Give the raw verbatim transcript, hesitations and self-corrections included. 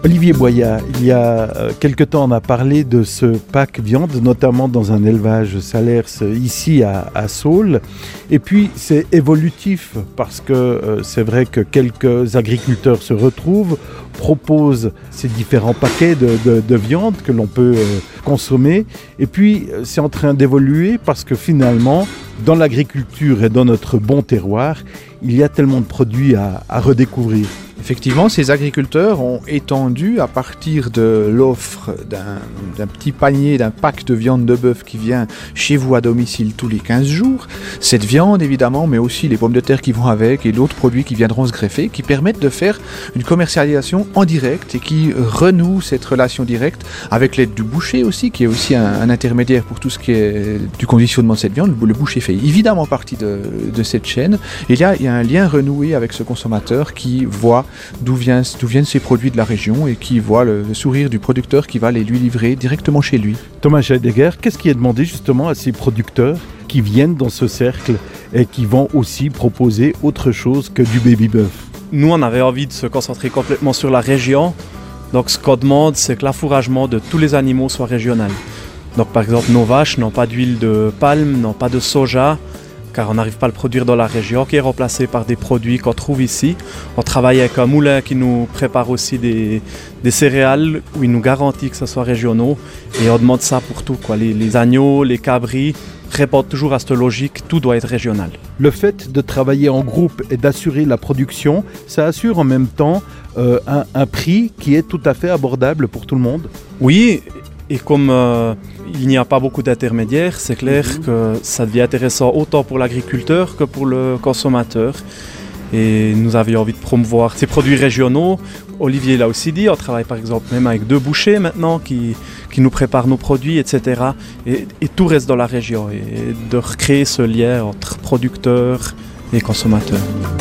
Olivier Boyat, il y a euh, quelque temps, on a parlé de ce pack viande, notamment dans un élevage Salers ici à, à Saules. Et puis, c'est évolutif parce que euh, c'est vrai que quelques agriculteurs se retrouvent, proposent ces différents paquets de, de, de viande que l'on peut euh, consommer. Et puis, c'est en train d'évoluer parce que finalement, dans l'agriculture et dans notre bon terroir, il y a tellement de produits à, à redécouvrir. Effectivement, ces agriculteurs ont étendu à partir de l'offre d'un, d'un petit panier, d'un pack de viande de bœuf qui vient chez vous à domicile tous les quinze jours. Cette viande, évidemment, mais aussi les pommes de terre qui vont avec et d'autres produits qui viendront se greffer, qui permettent de faire une commercialisation en direct et qui renouent cette relation directe avec l'aide du boucher aussi, qui est aussi un, un intermédiaire pour tout ce qui est du conditionnement de cette viande. Le boucher fait évidemment partie de, de cette chaîne. Et là, il y a un lien renoué avec ce consommateur qui voit D'où, vient, d'où viennent ces produits de la région et qui voit le, le sourire du producteur qui va les lui livrer directement chez lui. Thomas Scheidegger, qu'est-ce qui est demandé justement à ces producteurs qui viennent dans ce cercle et qui vont aussi proposer autre chose que du baby-bœuf? Nous, on avait envie de se concentrer complètement sur la région. Donc, ce qu'on demande, c'est que l'affouragement de tous les animaux soit régional. Donc, par exemple, nos vaches n'ont pas d'huile de palme, n'ont pas de soja, car on n'arrive pas à le produire dans la région, qui est remplacé par des produits qu'on trouve ici. On travaille avec un moulin qui nous prépare aussi des, des céréales, où il nous garantit que ce soit régionaux. Et on demande ça pour tout, quoi. Les, les agneaux, les cabris répondent toujours à cette logique, tout doit être régional. Le fait de travailler en groupe et d'assurer la production, ça assure en même temps euh, un, un prix qui est tout à fait abordable pour tout le monde. Oui, et comme euh, il n'y a pas beaucoup d'intermédiaires, c'est clair mmh. que ça devient intéressant autant pour l'agriculteur que pour le consommateur. Et nous avions envie de promouvoir ces produits régionaux. Olivier l'a aussi dit, on travaille par exemple même avec deux bouchers maintenant qui, qui nous préparent nos produits, et cetera. Et, et tout reste dans la région. Et de recréer ce lien entre producteurs et consommateurs.